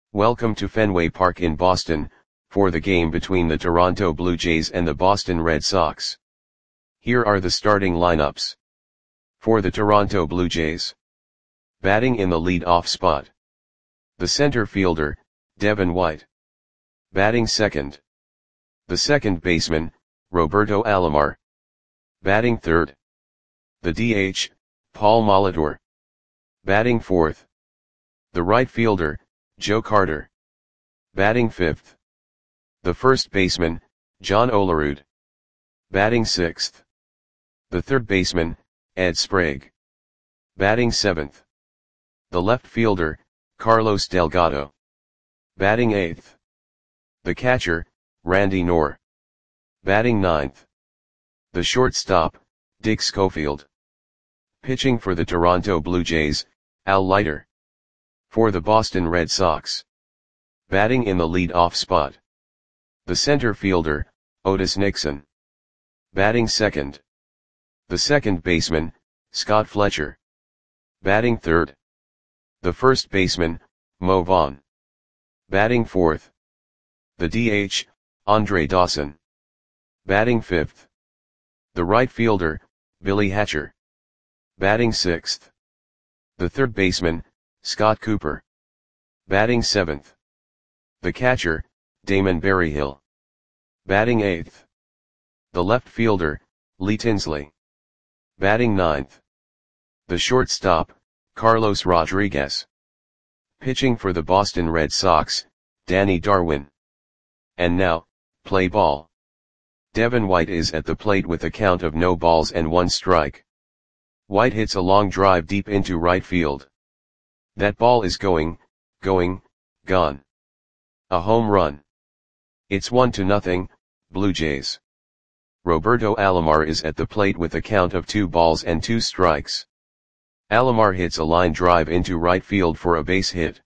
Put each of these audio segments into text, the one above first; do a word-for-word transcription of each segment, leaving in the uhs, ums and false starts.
Welcome to Fenway Park in Boston, for the game between the Toronto Blue Jays and the Boston Red Sox. Here are the starting lineups. For the Toronto Blue Jays. Batting in the lead-off spot. The center fielder, Devin White. Batting second. The second baseman, Roberto Alomar. Batting third. The D H, Paul Molitor. Batting fourth. The right fielder, Joe Carter. Batting fifth. The first baseman, John Olerud. Batting sixth. The third baseman, Ed Sprague. Batting seventh. The left fielder, Carlos Delgado. Batting eighth. The catcher, Randy Knorr. Batting ninth. The shortstop, Dick Schofield. Pitching for the Toronto Blue Jays, Al Leiter. For the Boston Red Sox. Batting in the lead-off spot. The center fielder, Otis Nixon. Batting second. The second baseman, Scott Fletcher. Batting third. The first baseman, Mo Vaughn. Batting fourth. The D H, Andre Dawson. Batting fifth. The right fielder, Billy Hatcher. Batting sixth. The third baseman, Scott Cooper. Batting seventh. The catcher, Damon Berryhill. Batting eighth. The left fielder, Lee Tinsley. Batting ninth. The shortstop, Carlos Rodriguez. Pitching for the Boston Red Sox, Danny Darwin. And now, play ball. Devin White is at the plate with a count of no balls and one strike. White hits a long drive deep into right field. That ball is going, going, gone. A home run. It's one to nothing, Blue Jays. Roberto Alomar is at the plate with a count of two balls and two strikes. Alomar hits a line drive into right field for a base hit.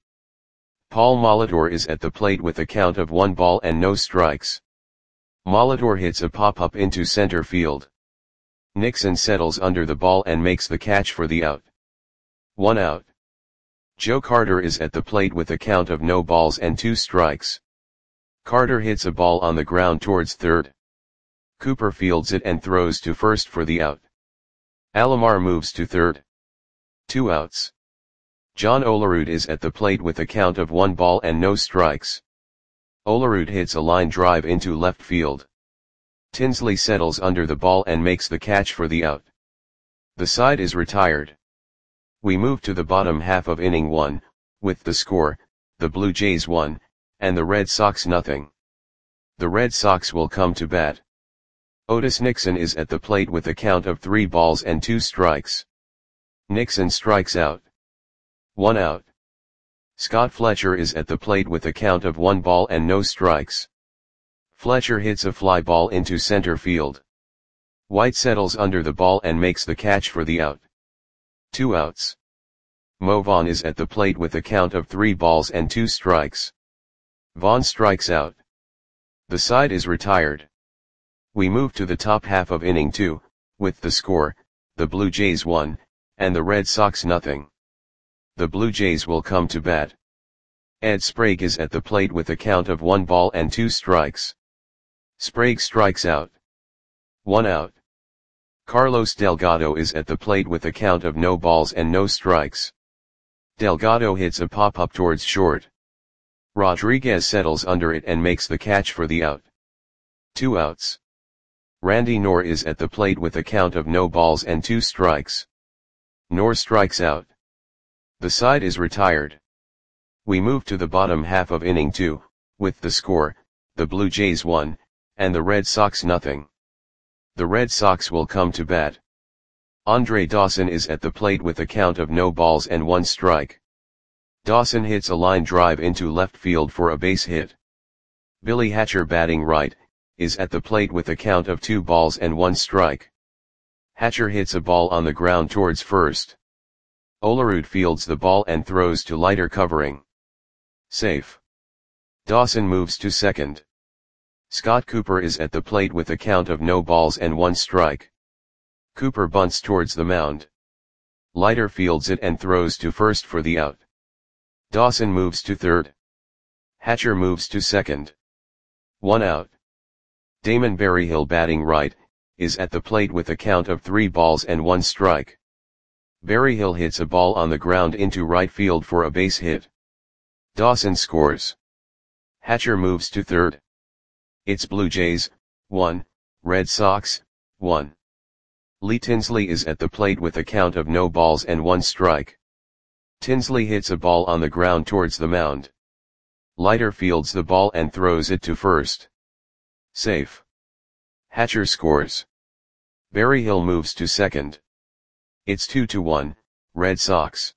Paul Molitor is at the plate with a count of one ball and no strikes. Molitor hits a pop-up into center field. Nixon settles under the ball and makes the catch for the out. One out. Joe Carter is at the plate with a count of no balls and two strikes. Carter hits a ball on the ground towards third. Cooper fields it and throws to first for the out. Alomar moves to third. Two outs. John Olerud is at the plate with a count of one ball and no strikes. Olerud hits a line drive into left field. Tinsley settles under the ball and makes the catch for the out. The side is retired. We move to the bottom half of inning one, with the score, the Blue Jays one, and the Red Sox nothing. The Red Sox will come to bat. Otis Nixon is at the plate with a count of three balls and two strikes. Nixon strikes out. One out. Scott Fletcher is at the plate with a count of one ball and no strikes. Fletcher hits a fly ball into center field. White settles under the ball and makes the catch for the out. Two outs. Mo Vaughn is at the plate with a count of three balls and two strikes. Vaughn strikes out. The side is retired. We move to the top half of inning two, with the score, the Blue Jays one, and the Red Sox nothing. The Blue Jays will come to bat. Ed Sprague is at the plate with a count of one ball and two strikes. Sprague strikes out. One out. Carlos Delgado is at the plate with a count of no balls and no strikes. Delgado hits a pop-up towards short. Rodriguez settles under it and makes the catch for the out. Two outs. Randy Knorr is at the plate with a count of no balls and two strikes. Knorr strikes out. The side is retired. We move to the bottom half of inning two, with the score, the Blue Jays one, and the Red Sox nothing. The Red Sox will come to bat. Andre Dawson is at the plate with a count of no balls and one strike. Dawson hits a line drive into left field for a base hit. Billy Hatcher, batting right, is at the plate with a count of two balls and one strike. Hatcher hits a ball on the ground towards first. Olerud fields the ball and throws to Leiter, covering. Safe. Dawson moves to second. Scott Cooper is at the plate with a count of no balls and one strike. Cooper bunts towards the mound. Leiter fields it and throws to first for the out. Dawson moves to third. Hatcher moves to second. One out. Damon Berryhill, batting right, is at the plate with a count of three balls and one strike. Berryhill hits a ball on the ground into right field for a base hit. Dawson scores. Hatcher moves to third. It's Blue Jays, one, Red Sox, one. Lee Tinsley is at the plate with a count of no balls and one strike. Tinsley hits a ball on the ground towards the mound. Leiter fields the ball and throws it to first. Safe. Hatcher scores. Berryhill moves to second. It's two to one, Red Sox.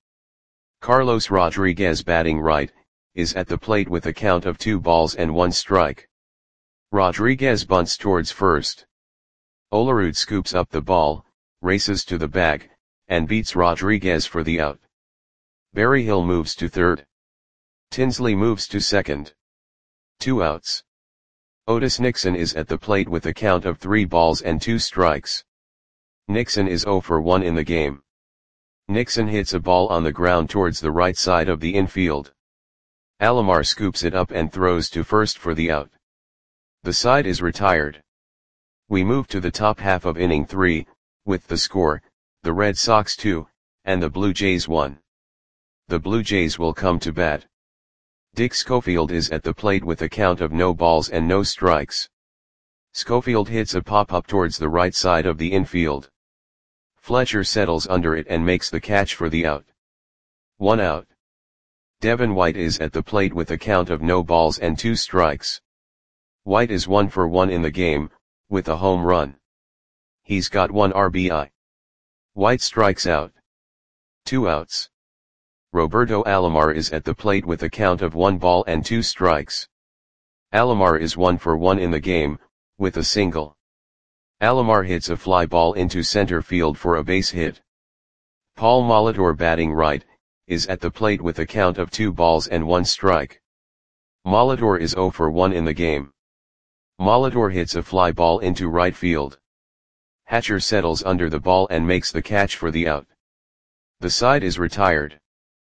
Carlos Rodriguez, batting right, is at the plate with a count of two balls and one strike. Rodriguez bunts towards first. Olerud scoops up the ball, races to the bag, and beats Rodriguez for the out. Berryhill moves to third. Tinsley moves to second. Two outs. Otis Nixon is at the plate with a count of three balls and two strikes. Nixon is oh for one in the game. Nixon hits a ball on the ground towards the right side of the infield. Alomar scoops it up and throws to first for the out. The side is retired. We move to the top half of inning three, with the score, the Red Sox two, and the Blue Jays one. The Blue Jays will come to bat. Dick Schofield is at the plate with a count of no balls and no strikes. Schofield hits a pop-up towards the right side of the infield. Fletcher settles under it and makes the catch for the out. One out. Devin White is at the plate with a count of no balls and two strikes. White is one for one in the game, with a home run. He's got one R B I. White strikes out. Two outs. Roberto Alomar is at the plate with a count of one ball and two strikes. Alomar is one for one in the game, with a single. Alomar hits a fly ball into center field for a base hit. Paul Molitor, batting right, is at the plate with a count of two balls and one strike. Molitor is oh for one in the game. Molitor hits a fly ball into right field. Hatcher settles under the ball and makes the catch for the out. The side is retired.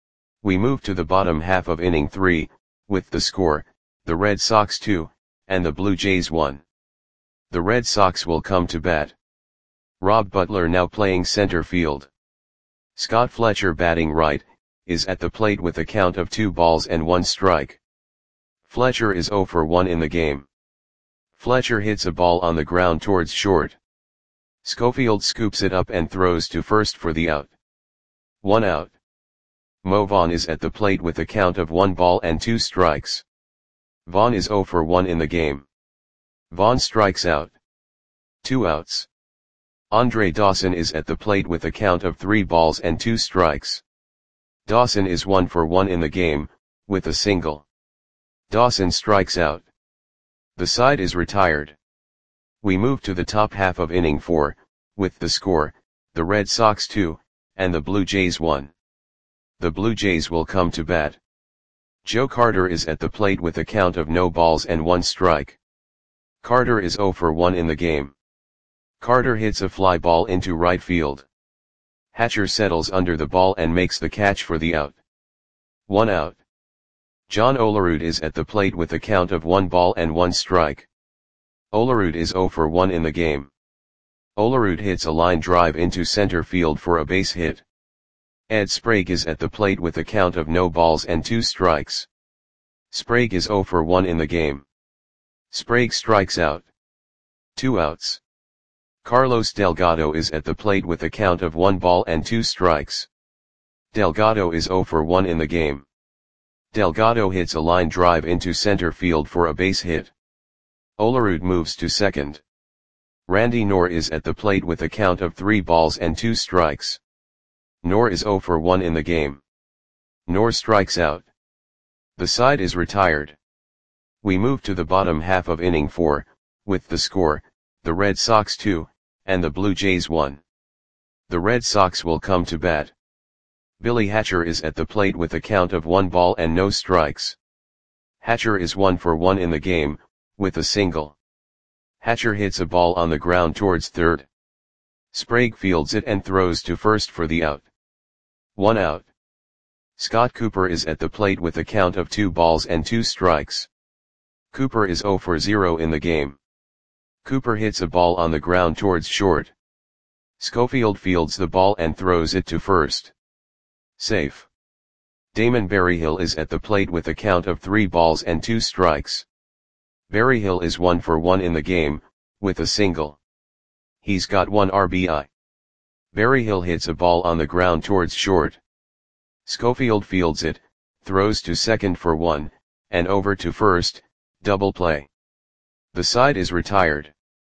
We move to the bottom half of inning three, with the score, the Red Sox two, and the Blue Jays one. The Red Sox will come to bat. Rob Butler, now playing center field. Scott Fletcher, batting right, is at the plate with a count of two balls and one strike. Fletcher is oh for one in the game. Fletcher hits a ball on the ground towards short. Schofield scoops it up and throws to first for the out. One out. Mo Vaughn is at the plate with a count of one ball and two strikes. Vaughn is oh for one in the game. Vaughn strikes out. Two outs. Andre Dawson is at the plate with a count of three balls and two strikes. Dawson is one for one in the game, with a single. Dawson strikes out. The side is retired. We move to the top half of inning four, with the score, the Red Sox two, and the Blue Jays one. The Blue Jays will come to bat. Joe Carter is at the plate with a count of no balls and one strike. Carter is oh for one in the game. Carter hits a fly ball into right field. Hatcher settles under the ball and makes the catch for the out. One out. John Olerud is at the plate with a count of one ball and one strike. Olerud is oh for one in the game. Olerud hits a line drive into center field for a base hit. Ed Sprague is at the plate with a count of no balls and two strikes. Sprague is oh for one in the game. Sprague strikes out. Two outs. Carlos Delgado is at the plate with a count of one ball and two strikes. Delgado is oh for one in the game. Delgado hits a line drive into center field for a base hit. Olerud moves to second. Randy Knorr is at the plate with a count of three balls and two strikes. Knorr is oh for one in the game. Knorr strikes out. The side is retired. We move to the bottom half of inning four, with the score, the Red Sox two, and the Blue Jays one. The Red Sox will come to bat. Billy Hatcher is at the plate with a count of one ball and no strikes. Hatcher is one for one in the game, with a single. Hatcher hits a ball on the ground towards third. Sprague fields it and throws to first for the out. One out. Scott Cooper is at the plate with a count of two balls and two strikes. Cooper is zero for zero in the game. Cooper hits a ball on the ground towards short. Schofield fields the ball and throws it to first. Safe. Damon Berryhill is at the plate with a count of three balls and two strikes. Berryhill is one for one in the game, with a single. He's got one R B I. Berryhill hits a ball on the ground towards short. Schofield fields it, throws to second for one, and over to first, double play. The side is retired.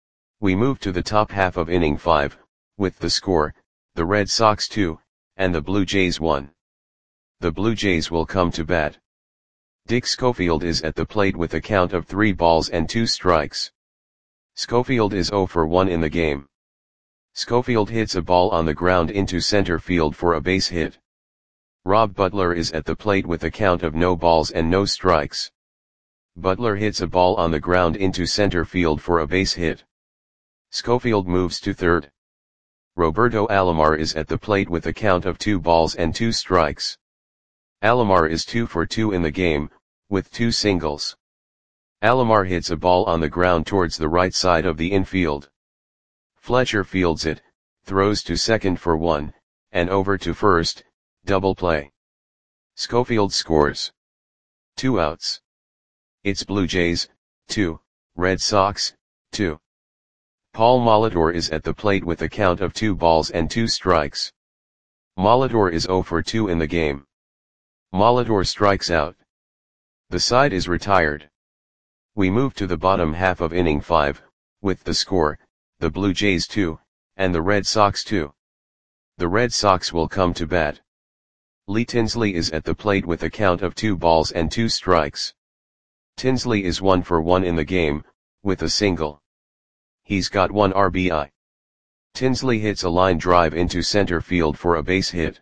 We move to the top half of inning five, with the score, the Red Sox two, and the Blue Jays one. The Blue Jays will come to bat. Dick Schofield is at the plate with a count of three balls and two strikes. Schofield is zero for one in the game. Schofield hits a ball on the ground into center field for a base hit. Rob Butler is at the plate with a count of no balls and no strikes. Butler hits a ball on the ground into center field for a base hit. Schofield moves to third. Roberto Alomar is at the plate with a count of two balls and two strikes. Alomar is two for two in the game, with two singles. Alomar hits a ball on the ground towards the right side of the infield. Fletcher fields it, throws to second for one, and over to first, double play. Schofield scores. Two outs. It's Blue Jays, two, Red Sox, two. Paul Molitor is at the plate with a count of two balls and two strikes. Molitor is zero for two in the game. Molitor strikes out. The side is retired. We move to the bottom half of inning five, with the score, the Blue Jays two, and the Red Sox two. The Red Sox will come to bat. Lee Tinsley is at the plate with a count of two balls and two strikes. Tinsley is one for one in the game, with a single. He's got one R B I. Tinsley hits a line drive into center field for a base hit.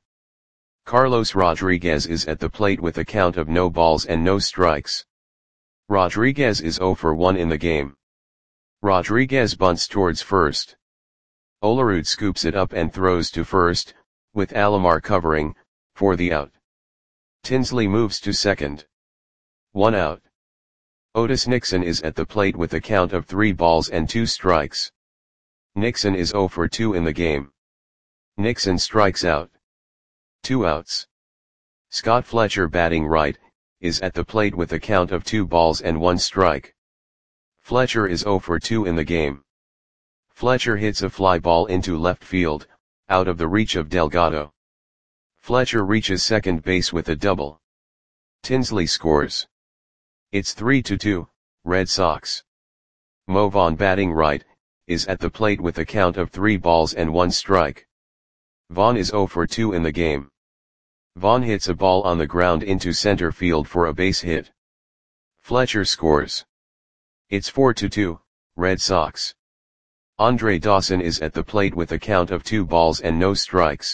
Carlos Rodriguez is at the plate with a count of no balls and no strikes. Rodriguez is zero for one in the game. Rodriguez bunts towards first. Olerud scoops it up and throws to first, with Alomar covering, for the out. Tinsley moves to second. One out. Otis Nixon is at the plate with a count of three balls and two strikes. Nixon is zero for two in the game. Nixon strikes out. Two outs. Scott Fletcher, batting right, is at the plate with a count of two balls and one strike. Fletcher is zero for two in the game. Fletcher hits a fly ball into left field, out of the reach of Delgado. Fletcher reaches second base with a double. Tinsley scores. It's three to two, Red Sox. Mo Vaughn, batting right, is at the plate with a count of three balls and one strike. Vaughn is zero for two in the game. Vaughn hits a ball on the ground into center field for a base hit. Fletcher scores. It's four to two, Red Sox. Andre Dawson is at the plate with a count of two balls and no strikes.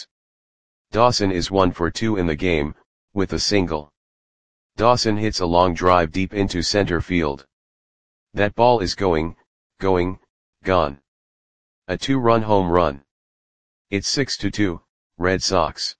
Dawson is one for two in the game, with a single. Dawson hits a long drive deep into center field. That ball is going, going, gone. A two-run home run. It's six to two, Red Sox.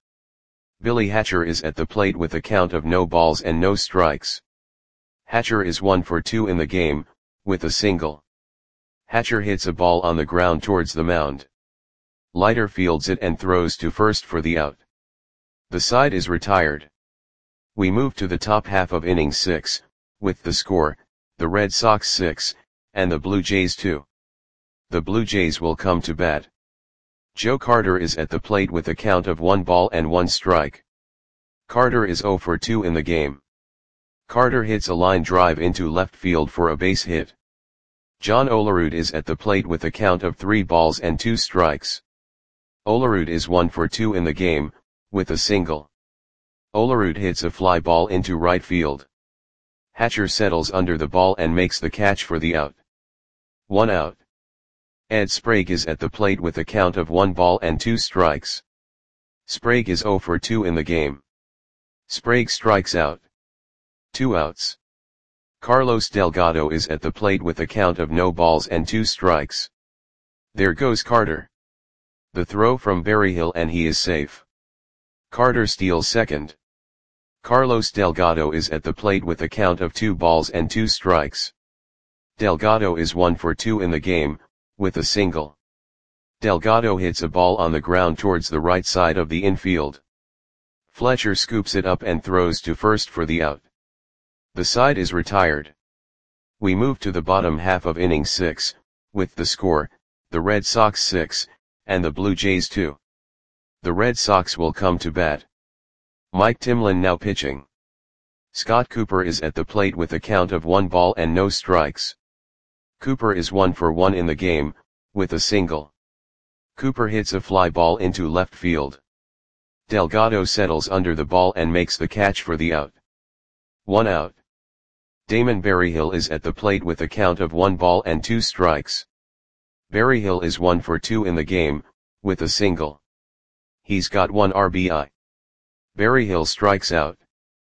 Billy Hatcher is at the plate with a count of no balls and no strikes. Hatcher is one for two in the game, with a single. Hatcher hits a ball on the ground towards the mound. Leiter fields it and throws to first for the out. The side is retired. We move to the top half of inning six, with the score, the Red Sox six, and the Blue Jays two. The Blue Jays will come to bat. Joe Carter is at the plate with a count of one ball and one strike. Carter is zero for two in the game. Carter hits a line drive into left field for a base hit. John Olerud is at the plate with a count of three balls and two strikes. Olerud is one for two in the game, with a single. Olerud hits a fly ball into right field. Hatcher settles under the ball and makes the catch for the out. One out. Ed Sprague is at the plate with a count of one ball and two strikes. Sprague is zero for two in the game. Sprague strikes out. Two outs. Carlos Delgado is at the plate with a count of no balls and two strikes. There goes Carter. The throw from Berryhill and he is safe. Carter steals second. Carlos Delgado is at the plate with a count of two balls and two strikes. Delgado is one for two in the game, with a single. Delgado hits a ball on the ground towards the right side of the infield. Fletcher scoops it up and throws to first for the out. The side is retired. We move to the bottom half of inning six, with the score, the Red Sox six, and the Blue Jays two. The Red Sox will come to bat. Mike Timlin now pitching. Scott Cooper is at the plate with a count of one ball and no strikes. Cooper is one for one in the game, with a single. Cooper hits a fly ball into left field. Delgado settles under the ball and makes the catch for the out. One out. Damon Berryhill is at the plate with a count of one ball and two strikes. Berryhill is one for two in the game, with a single. He's got one R B I. Berryhill strikes out.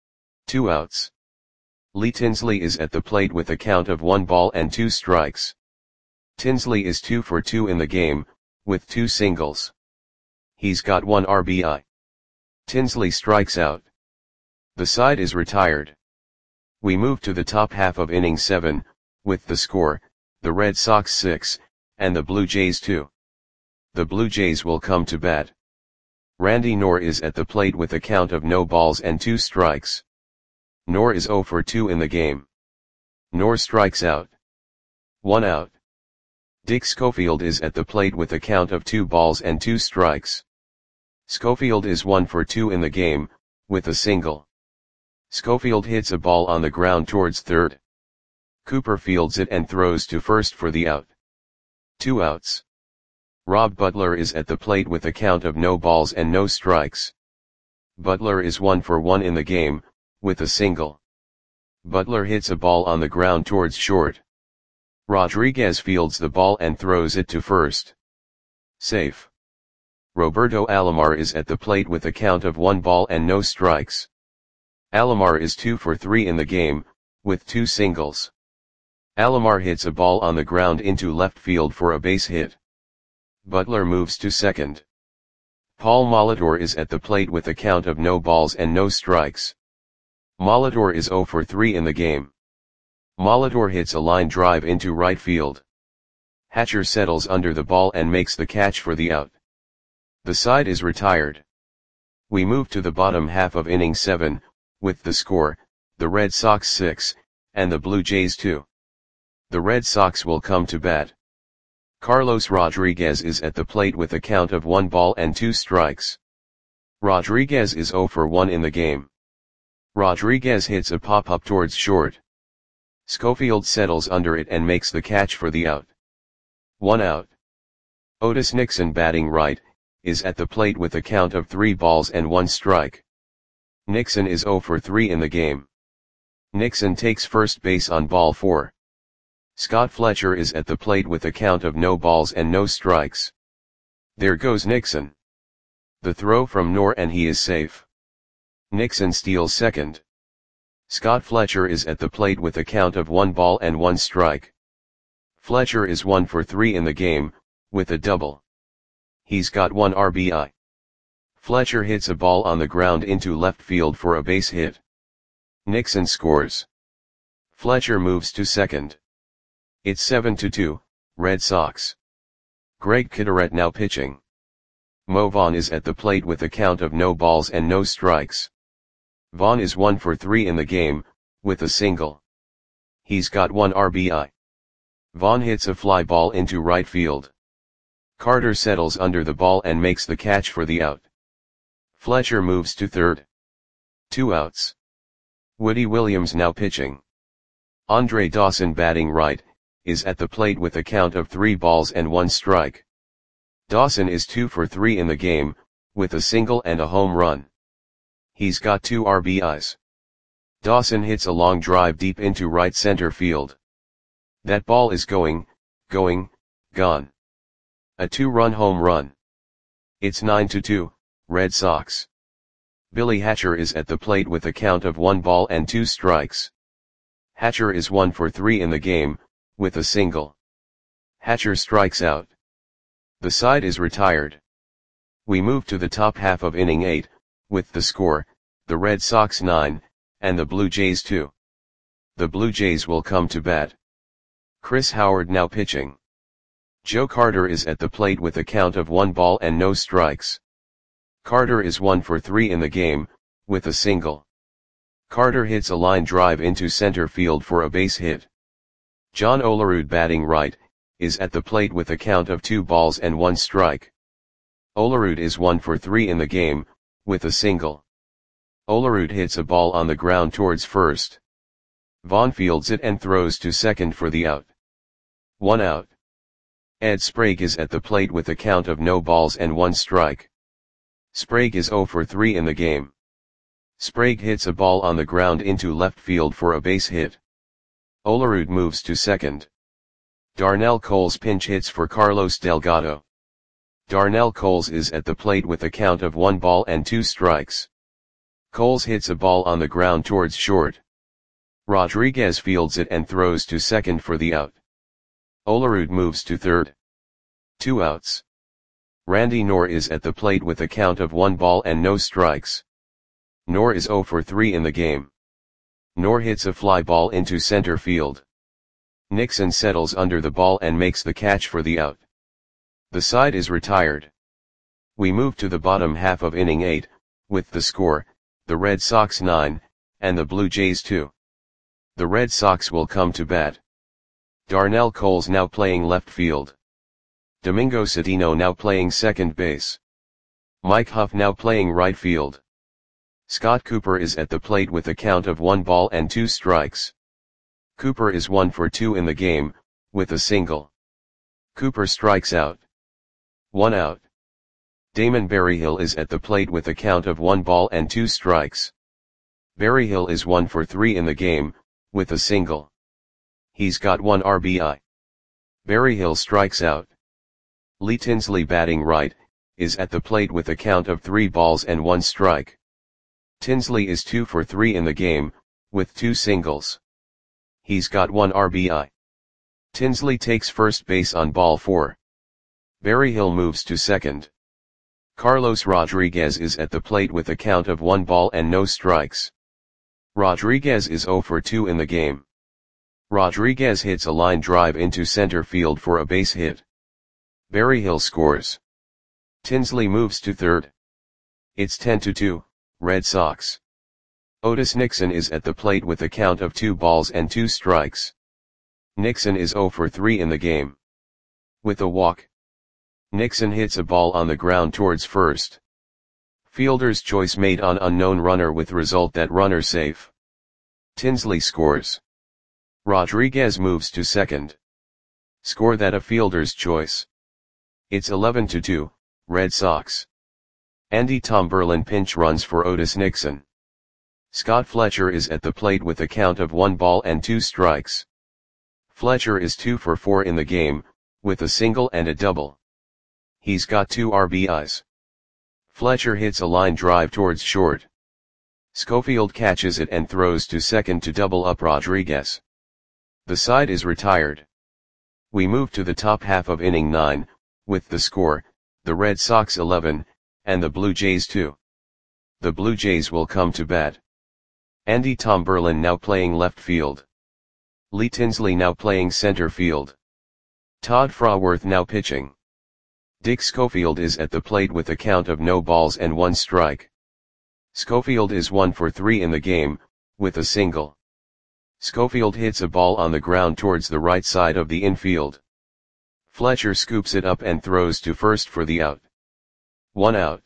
Two outs. Lee Tinsley is at the plate with a count of one ball and two strikes. Tinsley is two for two in the game, with two singles. He's got one R B I. Tinsley strikes out. The side is retired. We move to the top half of inning seven, with the score, the Red Sox six, and the Blue Jays two. The Blue Jays will come to bat. Randy Knorr is at the plate with a count of no balls and two strikes. Knorr is zero for two in the game. Knorr strikes out. One out. Dick Schofield is at the plate with a count of two balls and two strikes. Schofield is one for two in the game, with a single. Schofield hits a ball on the ground towards third. Cooper fields it and throws to first for the out. Two outs. Rob Butler is at the plate with a count of no balls and no strikes. Butler is one for one in the game, with a single. Butler hits a ball on the ground towards short. Rodriguez fields the ball and throws it to first. Safe. Roberto Alomar is at the plate with a count of one ball and no strikes. Alomar is two for three in the game, with two singles. Alomar hits a ball on the ground into left field for a base hit. Butler moves to second. Paul Molitor is at the plate with a count of no balls and no strikes. Molitor is zero for three in the game. Molitor hits a line drive into right field. Hatcher settles under the ball and makes the catch for the out. The side is retired. We move to the bottom half of inning seven, with the score, the Red Sox six, and the Blue Jays two. The Red Sox will come to bat. Carlos Rodriguez is at the plate with a count of one ball and two strikes. Rodriguez is zero for one in the game. Rodriguez hits a pop-up towards short. Schofield settles under it and makes the catch for the out. One out. Otis Nixon, batting right, is at the plate with a count of three balls and one strike. Nixon is zero for three in the game. Nixon takes first base on ball four. Scott Fletcher is at the plate with a count of no balls and no strikes. There goes Nixon. The throw from Knorr and he is safe. Nixon steals second. Scott Fletcher is at the plate with a count of one ball and one strike. Fletcher is one for three in the game, with a double. He's got one R B I. Fletcher hits a ball on the ground into left field for a base hit. Nixon scores. Fletcher moves to second. It's seven to two, Red Sox. Greg Kitteret now pitching. Mo Vaughn is at the plate with a count of no balls and no strikes. Vaughn is one for three in the game, with a single. He's got one R B I. Vaughn hits a fly ball into right field. Carter settles under the ball and makes the catch for the out. Fletcher moves to third. Two outs. Woody Williams now pitching. Andre Dawson, batting right, is at the plate with a count of three balls and one strike. Dawson is two for three in the game, with a single and a home run. He's got two R B Is. Dawson hits a long drive deep into right center field. That ball is going, going, gone. A two-run home run. It's nine to two, Red Sox. Billy Hatcher is at the plate with a count of one ball and two strikes. Hatcher is one for three in the game, with a single. Hatcher strikes out. The side is retired. We move to the top half of inning eight, with the score, the Red Sox nine, and the Blue Jays two. The Blue Jays will come to bat. Chris Howard now pitching. Joe Carter is at the plate with a count of one ball and no strikes. Carter is one for three in the game, with a single. Carter hits a line drive into center field for a base hit. John Olerud, batting right, is at the plate with a count of two balls and one strike. Olerud is one for three in the game, with a single. Olerud hits a ball on the ground towards first. Vaughn fields it and throws to second for the out. One out. Ed Sprague is at the plate with a count of no balls and one strike. Sprague is zero for three in the game. Sprague hits a ball on the ground into left field for a base hit. Olerud moves to second. Darnell Coles pinch hits for Carlos Delgado. Darnell Coles is at the plate with a count of one ball and two strikes. Coles hits a ball on the ground towards short. Rodriguez fields it and throws to second for the out. Olerud moves to third. Two outs. Randy Knorr is at the plate with a count of one ball and no strikes. Knorr is zero for three in the game. Knorr hits a fly ball into center field. Nixon settles under the ball and makes the catch for the out. The side is retired. We move to the bottom half of inning eight, with the score, the Red Sox nine, and the Blue Jays two. The Red Sox will come to bat. Darnell Coles now playing left field. Domingo Cedeno now playing second base. Mike Huff now playing right field. Scott Cooper is at the plate with a count of one ball and two strikes. Cooper is one for two in the game, with a single. Cooper strikes out. One out. Damon Berryhill is at the plate with a count of one ball and two strikes. Berryhill is one for three in the game, with a single. He's got one R B I. Berryhill strikes out. Lee Tinsley, batting right, is at the plate with a count of three balls and one strike. Tinsley is two for three in the game, with two singles. He's got one R B I. Tinsley takes first base on ball four. Berryhill moves to second. Carlos Rodriguez is at the plate with a count of one ball and no strikes. Rodriguez is zero for two in the game. Rodriguez hits a line drive into center field for a base hit. Berryhill scores. Tinsley moves to third. It's ten to two, Red Sox. Otis Nixon is at the plate with a count of two balls and two strikes. Nixon is zero for three in the game. With a walk. Nixon hits a ball on the ground towards first. Fielder's choice made on unknown runner with result that runner safe. Tinsley scores. Rodriguez moves to second. Score that a fielder's choice. It's eleven to two, Red Sox. Andy Tomberlin pinch runs for Otis Nixon. Scott Fletcher is at the plate with a count of one ball and two strikes. Fletcher is two for four in the game, with a single and a double. He's got two R B Is. Fletcher hits a line drive towards short. Schofield catches it and throws to second to double up Rodriguez. The side is retired. We move to the top half of inning nine, with the score, the Red Sox eleven, and the Blue Jays two. The Blue Jays will come to bat. Andy Tomberlin now playing left field. Lee Tinsley now playing center field. Todd Fraworth now pitching. Dick Schofield is at the plate with a count of no balls and one strike. Schofield is one for three in the game, with a single. Schofield hits a ball on the ground towards the right side of the infield. Fletcher scoops it up and throws to first for the out. One out.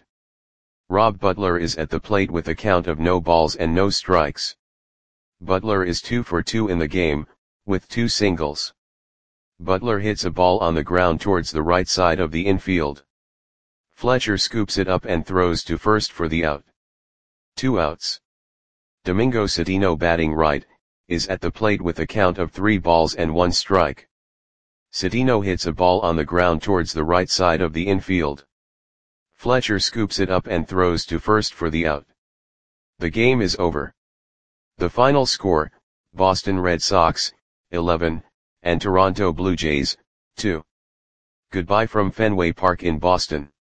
Rob Butler is at the plate with a count of no balls and no strikes. Butler is two for two in the game, with two singles. Butler hits a ball on the ground towards the right side of the infield. Fletcher scoops it up and throws to first for the out. Two outs. Domingo Cedeno, batting right, is at the plate with a count of three balls and one strike. Cedeno hits a ball on the ground towards the right side of the infield. Fletcher scoops it up and throws to first for the out. The game is over. The final score, Boston Red Sox, eleven, and Toronto Blue Jays, two. Goodbye from Fenway Park in Boston.